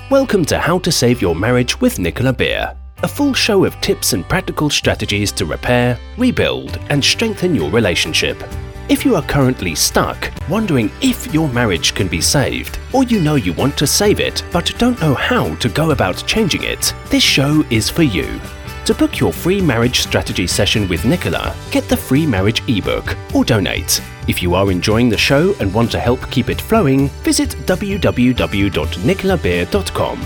Welcome to How to Save Your Marriage with Nicola Beer, a full show of tips and practical strategies to repair, rebuild, and strengthen your relationship. If you are currently stuck, wondering if your marriage can be saved, or you want to save it but don't know how to go about changing it, this show is for you. To book your free marriage strategy session with Nicola, get the free marriage ebook or donate. If you are enjoying the show and want to help keep it flowing, visit www.nicolabeer.com.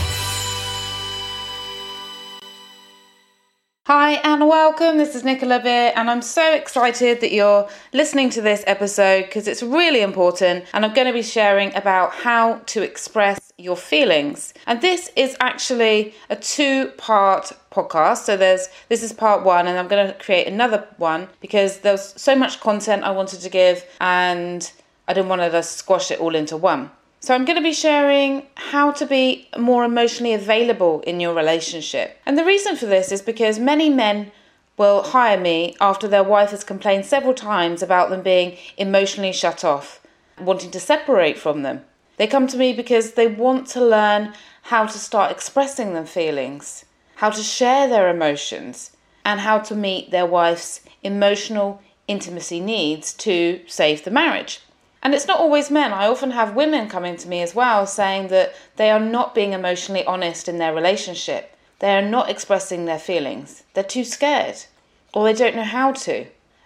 Hi and welcome, this is Nicola Beer and I'm so excited that you're listening to this episode because it's really important and I'm going to be sharing about how to express your feelings. And this is actually a two-part podcast, so this is part one and I'm going to create another one because there's so much content I wanted to give and I didn't want to just squash it all into one. So I'm going to be sharing how to be more emotionally available in your relationship. And the reason for this is because many men will hire me after their wife has complained several times about them being emotionally shut off, wanting to separate from them. They come to me because they want to learn how to start expressing their feelings, how to share their emotions, and how to meet their wife's emotional intimacy needs to save the marriage. And it's not always men. I often have women coming to me as well saying that they are not being emotionally honest in their relationship. They are not expressing their feelings. They're too scared or they don't know how to.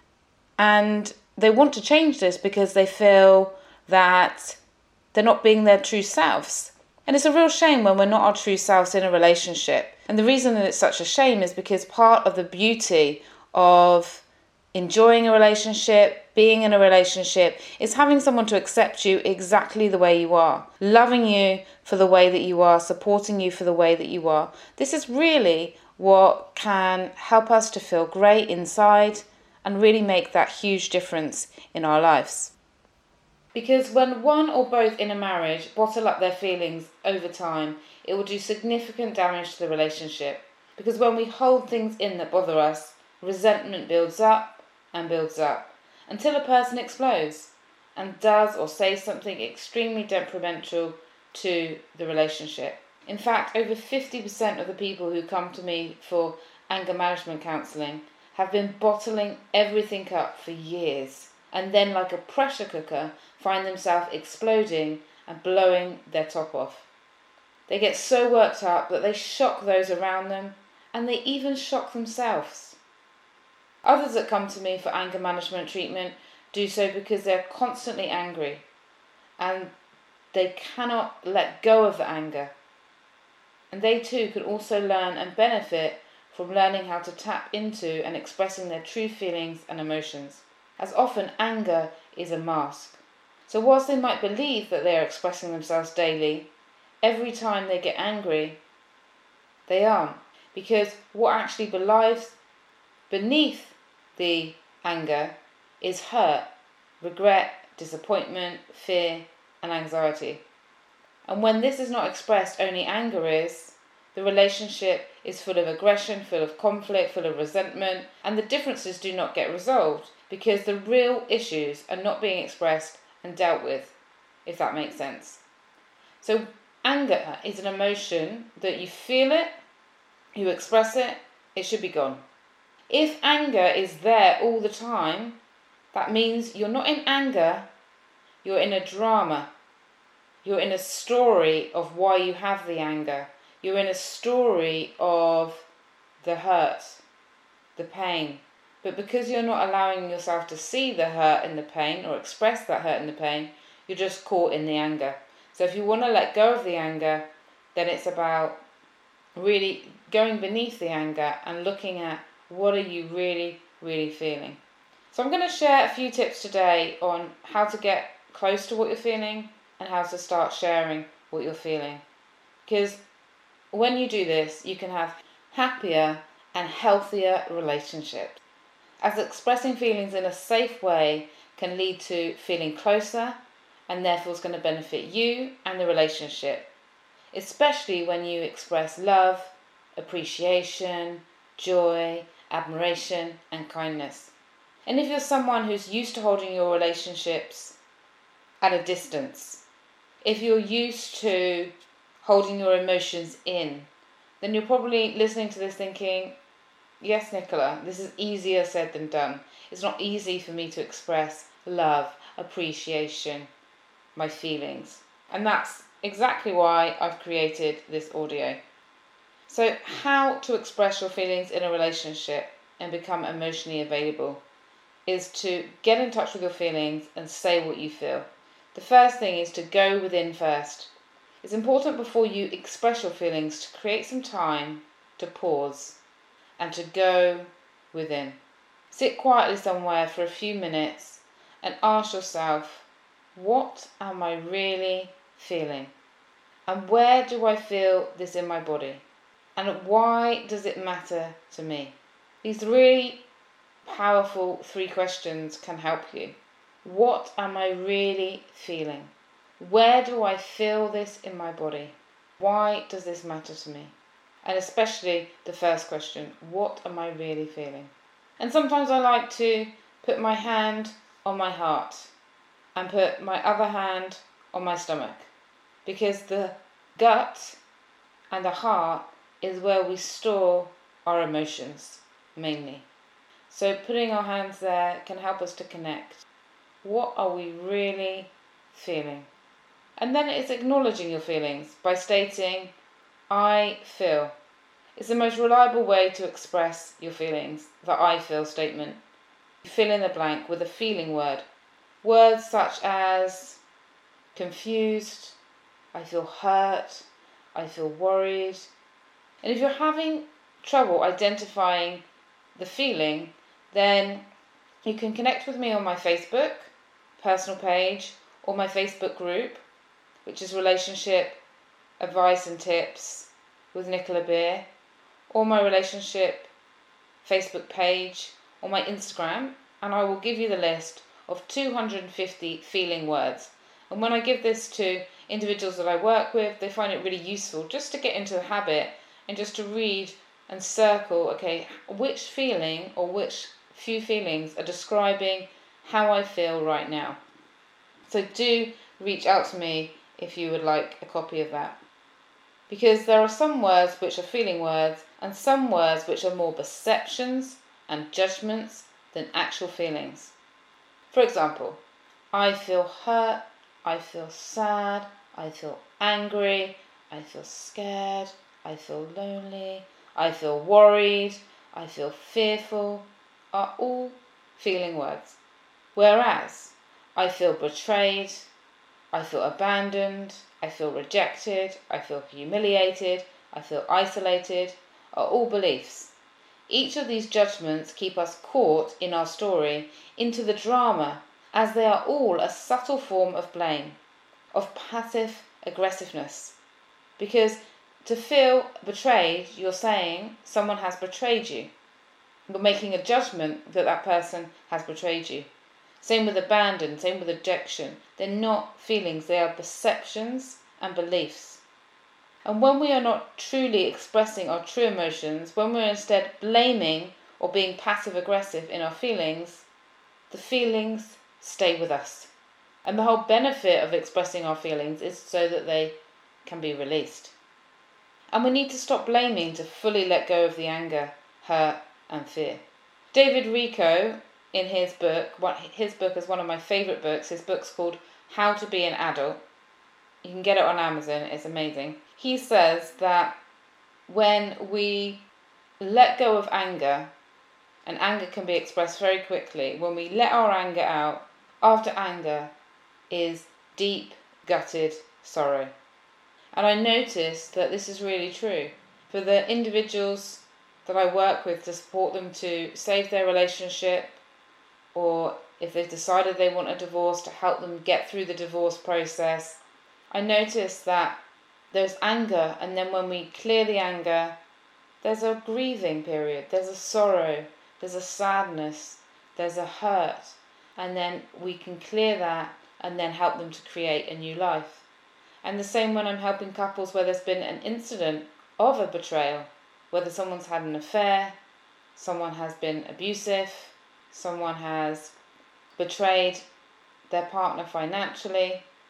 And they want to change this because they feel that they're not being their true selves. And it's a real shame when we're not our true selves in a relationship. And the reason that it's such a shame is because part of the beauty of enjoying a relationship, being in a relationship, is having someone to accept you exactly the way you are, loving you for the way that you are, supporting you for the way that you are. This is really what can help us to feel great inside and really make that huge difference in our lives. Because when one or both in a marriage bottle up their feelings over time, it will do significant damage to the relationship. Because when we hold things in that bother us, resentment builds up and builds up until a person explodes and does or says something extremely detrimental to the relationship. In fact, over 50% of the people who come to me for anger management counselling have been bottling everything up for years and then, like a pressure cooker, find themselves exploding and blowing their top off. They get so worked up that they shock those around them and they even shock themselves. Others that come to me for anger management treatment do so because they're constantly angry and they cannot let go of the anger. And they too can also learn and benefit from learning how to tap into and expressing their true feelings and emotions. As often, anger is a mask. So whilst they might believe that they are expressing themselves daily, every time they get angry, they aren't. Because what actually lies beneath the anger is hurt, regret, disappointment, fear, and anxiety. And when this is not expressed, only anger is, the relationship is full of aggression, full of conflict, full of resentment, and the differences do not get resolved because the real issues are not being expressed and dealt with, if that makes sense. So anger is an emotion that you feel it, you express it, it should be gone. If anger is there all the time, that means you're not in anger, you're in a drama. You're in a story of why you have the anger. You're in a story of the hurt, the pain. But because you're not allowing yourself to see the hurt and the pain or express that hurt and the pain, you're just caught in the anger. So if you want to let go of the anger, then it's about really going beneath the anger and looking at what are you really, really feeling. So I'm going to share a few tips today on how to get close to what you're feeling and how to start sharing what you're feeling. Because when you do this, you can have happier and healthier relationships. As expressing feelings in a safe way can lead to feeling closer and therefore is going to benefit you and the relationship. Especially when you express love, appreciation, joy, admiration and kindness. And if you're someone who's used to holding your relationships at a distance, if you're used to holding your emotions in, then you're probably listening to this thinking, yes, Nicola, this is easier said than done. It's not easy for me to express love, appreciation, my feelings. And that's exactly why I've created this audio. So, how to express your feelings in a relationship and become emotionally available is to get in touch with your feelings and say what you feel. The first thing is to go within first. It's important before you express your feelings to create some time to pause and to go within. Sit quietly somewhere for a few minutes and ask yourself, what am I really feeling? And where do I feel this in my body? And why does it matter to me? These really powerful 3 questions can help you. What am I really feeling? Where do I feel this in my body? Why does this matter to me? And especially the first question, what am I really feeling? And sometimes I like to put my hand on my heart and put my other hand on my stomach, because the gut and the heart is where we store our emotions mainly. So putting our hands there can help us to connect. What are we really feeling? And then it's acknowledging your feelings by stating, I feel. It's the most reliable way to express your feelings, the I feel statement. You fill in the blank with a feeling word. Words such as confused, I feel hurt, I feel worried. And if you're having trouble identifying the feeling, then you can connect with me on my Facebook personal page or my Facebook group, which is Relationship Advice and Tips with Nicola Beer, or my relationship Facebook page or my Instagram, and I will give you the list of 250 feeling words. And when I give this to individuals that I work with, they find it really useful just to get into the habit and just to read and circle, okay, which feeling or which few feelings are describing how I feel right now. So do reach out to me if you would like a copy of that. Because there are some words which are feeling words and some words which are more perceptions and judgments than actual feelings. For example, I feel hurt, I feel sad, I feel angry, I feel scared, I feel lonely, I feel worried, I feel fearful, are all feeling words. Whereas I feel betrayed, I feel abandoned, I feel rejected, I feel humiliated, I feel isolated, are all beliefs. Each of these judgments keep us caught in our story, into the drama, as they are all a subtle form of blame, of passive aggressiveness. Because to feel betrayed, you're saying someone has betrayed you. You're making a judgment that that person has betrayed you. Same with abandon, same with rejection. They're not feelings, they are perceptions and beliefs. And when we are not truly expressing our true emotions, when we're instead blaming or being passive aggressive in our feelings, the feelings stay with us. And the whole benefit of expressing our feelings is so that they can be released. And we need to stop blaming to fully let go of the anger, hurt and fear. David Richo, in his book is one of my favourite books. His book's called How to Be an Adult. You can get it on Amazon, it's amazing. He says that when we let go of anger, and anger can be expressed very quickly, when we let our anger out, after anger is deep, gutted sorrow. And I noticed that this is really true. For the individuals that I work with to support them to save their relationship, or if they've decided they want a divorce, to help them get through the divorce process, I noticed that there's anger, and then when we clear the anger, there's a grieving period, there's a sorrow, there's a sadness, there's a hurt, and then we can clear that and then help them to create a new life. And the same when I'm helping couples where there's been an incident of a betrayal, whether someone's had an affair, someone has been abusive, someone has betrayed their partner financially.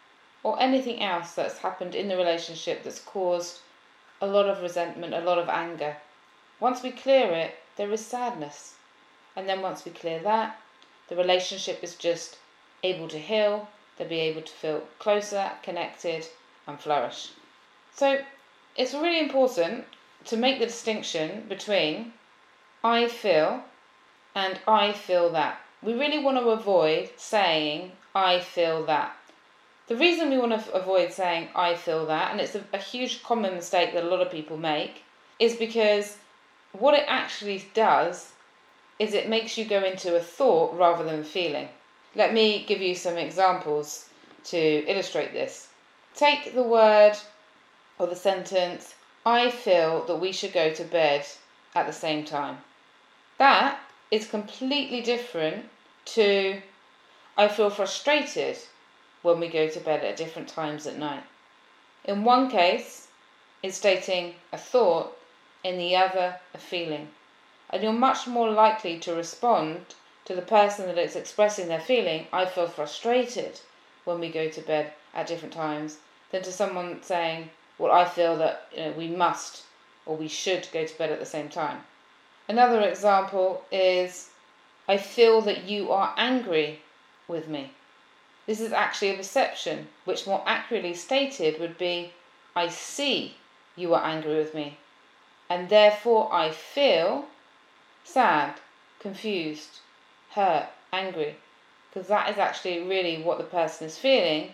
or anything else that's happened in the relationship that's caused a lot of resentment, a lot of anger. Once we clear it, there is sadness. And then once we clear that, the relationship is just able to heal, they'll be able to feel closer, connected, and flourish. So it's really important to make the distinction between I feel and I feel that. We really want to avoid saying I feel that. The reason we want to avoid saying I feel that, and it's a huge common mistake that a lot of people make, is because what it actually does is it makes you go into a thought rather than a feeling. Let me give you some examples to illustrate this. Take the word or the sentence, I feel that we should go to bed at the same time. That is completely different to I feel frustrated when we go to bed at different times at night. In one case, it's stating a thought, in the other, a feeling. And you're much more likely to respond to the person that is expressing their feeling, I feel frustrated when we go to bed at different times, than to someone saying, well, I feel that we must or we should go to bed at the same time. Another example is, I feel that you are angry with me. This is actually a perception, which more accurately stated would be, I see you are angry with me, and therefore I feel sad, confused, hurt, angry, because that is actually really what the person is feeling,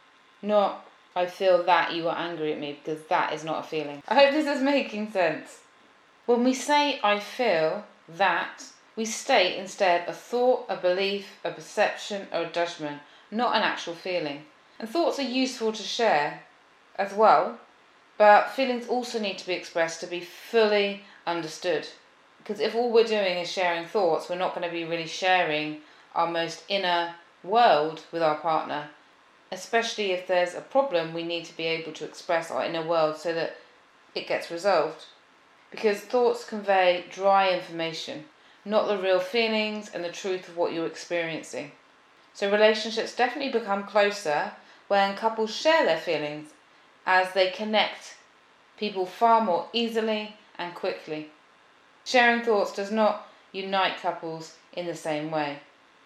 not I feel that you are angry at me, because that is not a feeling. I hope this is making sense. When we say I feel that, we state instead a thought, a belief, a perception, or a judgment, not an actual feeling. And thoughts are useful to share as well, but feelings also need to be expressed to be fully understood. Because if all we're doing is sharing thoughts, we're not going to be really sharing our most inner world with our partner. Especially if there's a problem, we need to be able to express our inner world so that it gets resolved. Because thoughts convey dry information, not the real feelings and the truth of what you're experiencing. So relationships definitely become closer when couples share their feelings, as they connect people far more easily and quickly. Sharing thoughts does not unite couples in the same way.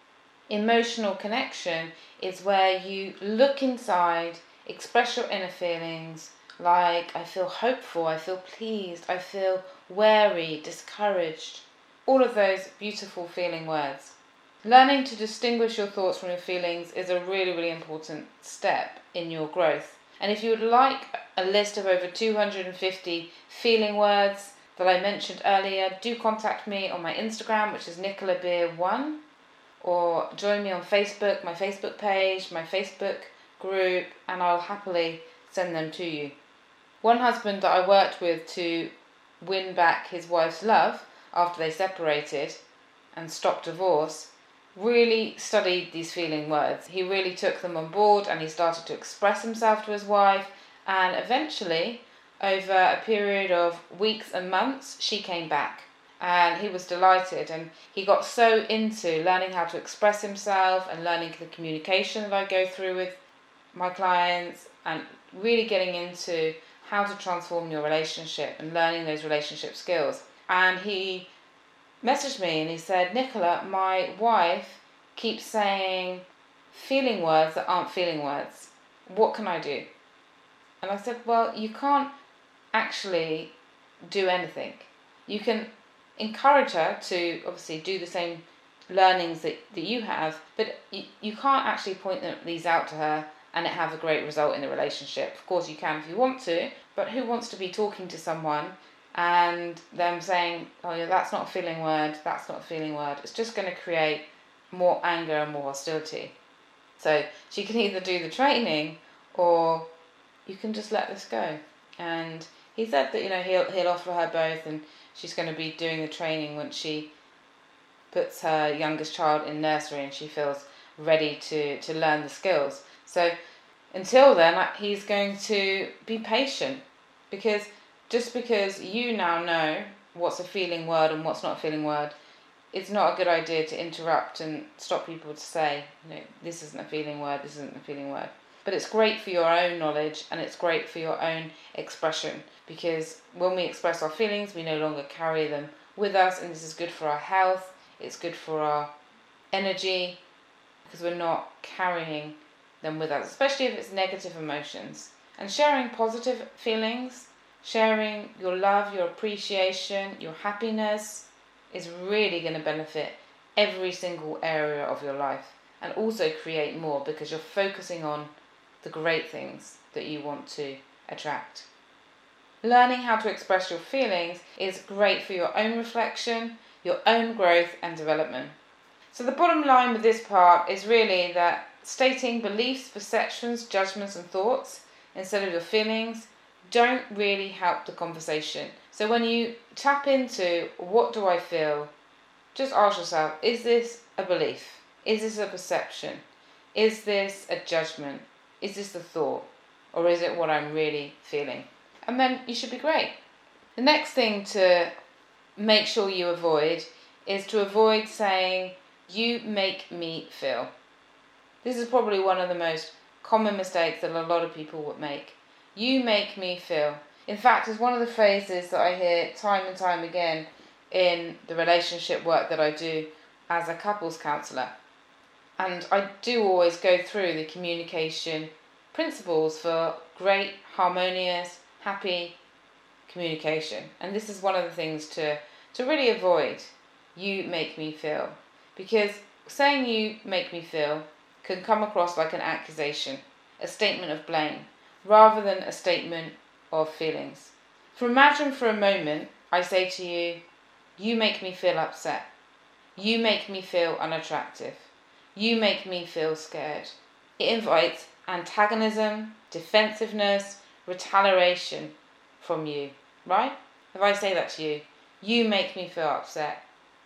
Emotional connection is where you look inside, express your inner feelings, like I feel hopeful, I feel pleased, I feel wary, discouraged. All of those beautiful feeling words. Learning to distinguish your thoughts from your feelings is a really, really important step in your growth. And if you would like a list of over 250 feeling words that I mentioned earlier, do contact me on my Instagram, which is NicolaBeer1, or join me on Facebook, my Facebook page, my Facebook group, and I'll happily send them to you. One husband that I worked with to win back his wife's love after they separated and stopped divorce really studied these feeling words. He really took them on board and he started to express himself to his wife, and eventually, over a period of weeks and months, she came back. And he was delighted, and he got so into learning how to express himself and learning the communication that I go through with my clients, and really getting into how to transform your relationship and learning those relationship skills. And he messaged me and he said, Nicola, my wife keeps saying feeling words that aren't feeling words. What can I do? And I said, well, you can't actually do anything. You can encourage her to obviously do the same learnings that you have, but you can't actually point these out to her and it have a great result in the relationship. Of course you can if you want to, but who wants to be talking to someone and them saying, oh yeah, that's not a feeling word, that's not a feeling word. It's just going to create more anger and more hostility. So she can either do the training or you can just let this go. And he said that he'll offer her both, and she's going to be doing the training once she puts her youngest child in nursery and she feels ready to learn the skills. So until then, he's going to be patient, because just because you now know what's a feeling word and what's not a feeling word, it's not a good idea to interrupt and stop people to say, this isn't a feeling word, this isn't a feeling word. But it's great for your own knowledge and it's great for your own expression, because when we express our feelings, we no longer carry them with us, and this is good for our health, it's good for our energy, because we're not carrying them with us, especially if it's negative emotions. And sharing positive feelings, sharing your love, your appreciation, your happiness is really going to benefit every single area of your life, and also create more because you're focusing on the great things that you want to attract. Learning how to express your feelings is great for your own reflection, your own growth and development. So the bottom line with this part is really that stating beliefs, perceptions, judgments and thoughts instead of your feelings don't really help the conversation. So when you tap into what do I feel, just ask yourself, is this a belief? Is this a perception? Is this a judgment? Is this the thought? Or is it what I'm really feeling? And then you should be great. The next thing to make sure you avoid is to avoid saying, you make me feel. This is probably one of the most common mistakes that a lot of people would make. You make me feel. In fact, it's one of the phrases that I hear time and time again in the relationship work that I do as a couples counsellor. And I do always go through the communication principles for great, harmonious, happy communication. And this is one of the things to really avoid. You make me feel. Because saying you make me feel can come across like an accusation, a statement of blame, rather than a statement of feelings. So imagine for a moment I say to you, you make me feel upset. You make me feel unattractive. You make me feel scared. It invites antagonism, defensiveness, retaliation from you, right? If I say that to you, you make me feel upset.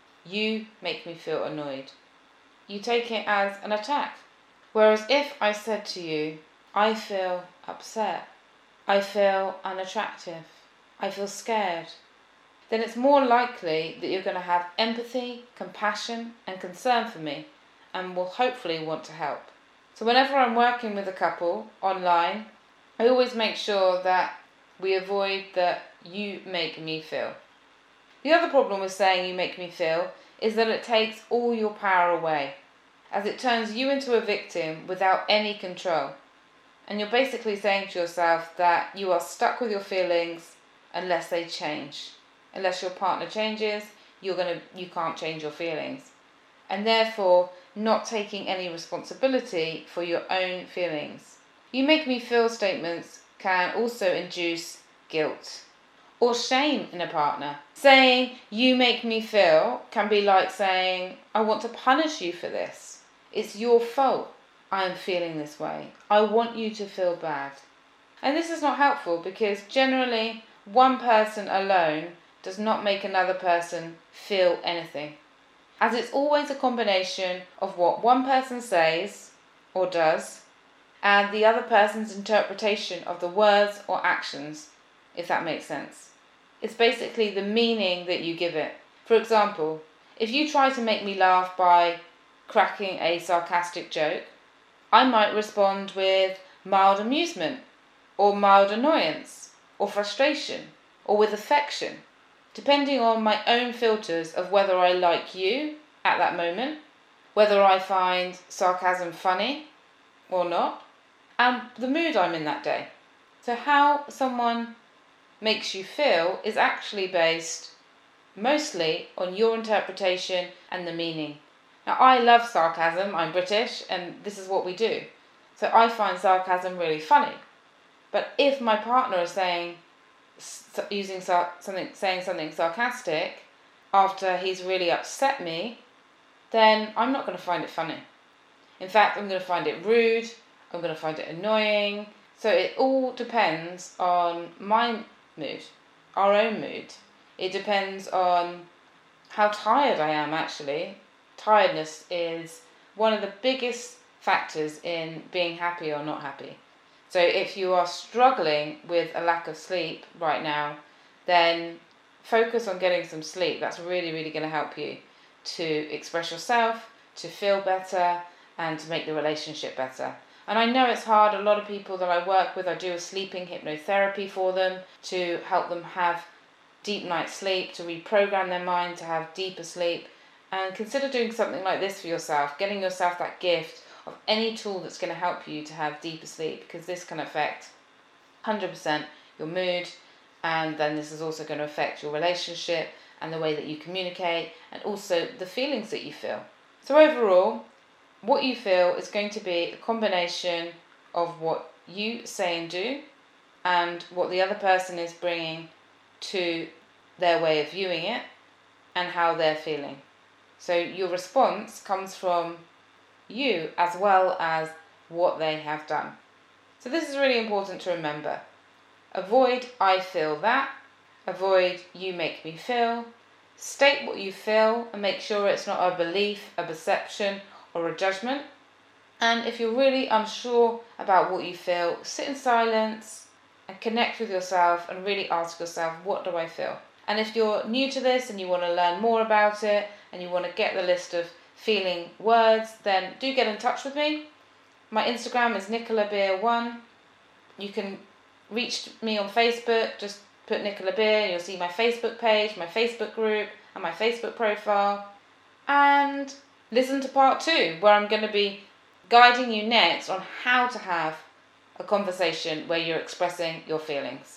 You make me feel annoyed. You take it as an attack. Whereas if I said to you, I feel upset, I feel unattractive, I feel scared, then it's more likely that you're going to have empathy, compassion and concern for me, and will hopefully want to help. So whenever I'm working with a couple online, I always make sure that we avoid the you make me feel. The other problem with saying you make me feel is that it takes all your power away, as it turns you into a victim without any control. And you're basically saying to yourself that you are stuck with your feelings unless they change. Unless your partner changes, you can't change your feelings. And therefore, not taking any responsibility for your own feelings. You make me feel statements can also induce guilt or shame in a partner. Saying you make me feel can be like saying, I want to punish you for this. It's your fault I am feeling this way. I want you to feel bad. And this is not helpful because generally one person alone does not make another person feel anything, as it's always a combination of what one person says or does and the other person's interpretation of the words or actions, if that makes sense. It's basically the meaning that you give it. For example, if you try to make me laugh by cracking a sarcastic joke, I might respond with mild amusement, or mild annoyance, or frustration, or with affection, depending on my own filters of whether I like you at that moment, whether I find sarcasm funny or not, and the mood I'm in that day. So how someone makes you feel is actually based mostly on your interpretation and the meaning. Now, I love sarcasm, I'm British, and this is what we do. So I find sarcasm really funny. But if my partner is saying something sarcastic after he's really upset me, then I'm not going to find it funny. In fact, I'm going to find it rude, I'm going to find it annoying. So it all depends on my mood, our own mood. It depends on how tired I am actually. Tiredness is one of the biggest factors in being happy or not happy. So if you are struggling with a lack of sleep right now, then focus on getting some sleep. That's really, really going to help you to express yourself, to feel better, and to make the relationship better. And I know it's hard. A lot of people that I work with, I do a sleeping hypnotherapy for them to help them have deep night's sleep, to reprogram their mind to have deeper sleep. And consider doing something like this for yourself, getting yourself that gift of any tool that's going to help you to have deeper sleep, because this can affect 100% your mood, and then this is also going to affect your relationship and the way that you communicate, and also the feelings that you feel. So overall, what you feel is going to be a combination of what you say and do and what the other person is bringing to their way of viewing it and how they're feeling. So your response comes from you as well as what they have done. So this is really important to remember. Avoid I feel that. Avoid you make me feel. State what you feel and make sure it's not a belief, a perception, or a judgment. And if you're really unsure about what you feel, sit in silence and connect with yourself and really ask yourself, what do I feel? And if you're new to this and you want to learn more about it and you want to get the list of feeling words, then do get in touch with me. My Instagram is NicolaBeer1. You can reach me on Facebook, just put Nicola Beer and you'll see my Facebook page, my Facebook group and my Facebook profile. And listen to part 2, where I'm going to be guiding you next on how to have a conversation where you're expressing your feelings.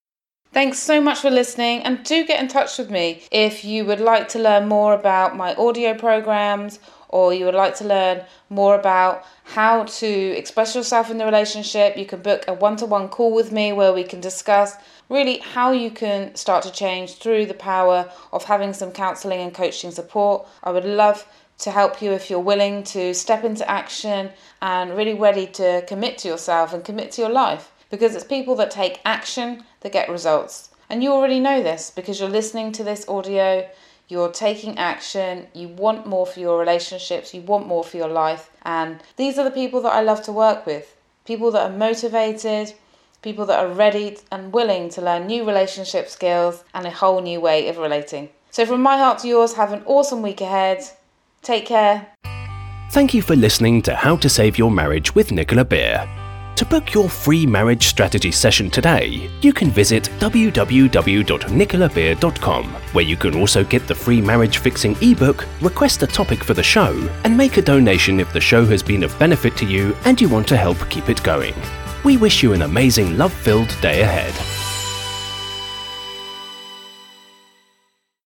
Thanks so much for listening, and do get in touch with me if you would like to learn more about my audio programs, or you would like to learn more about how to express yourself in the relationship. You can book a one-to-one call with me where we can discuss really how you can start to change through the power of having some counselling and coaching support. I would love to help you if you're willing to step into action and really ready to commit to yourself and commit to your life. Because it's people that take action that get results. And you already know this because you're listening to this audio, you're taking action, you want more for your relationships, you want more for your life. And these are the people that I love to work with. People that are motivated, people that are ready and willing to learn new relationship skills and a whole new way of relating. So from my heart to yours, have an awesome week ahead. Take care. Thank you for listening to How to Save Your Marriage with Nicola Beer. To book your free marriage strategy session today, you can visit www.nicolabeer.com, where you can also get the free marriage fixing ebook, request a topic for the show, and make a donation if the show has been of benefit to you and you want to help keep it going. We wish you an amazing love-filled day ahead.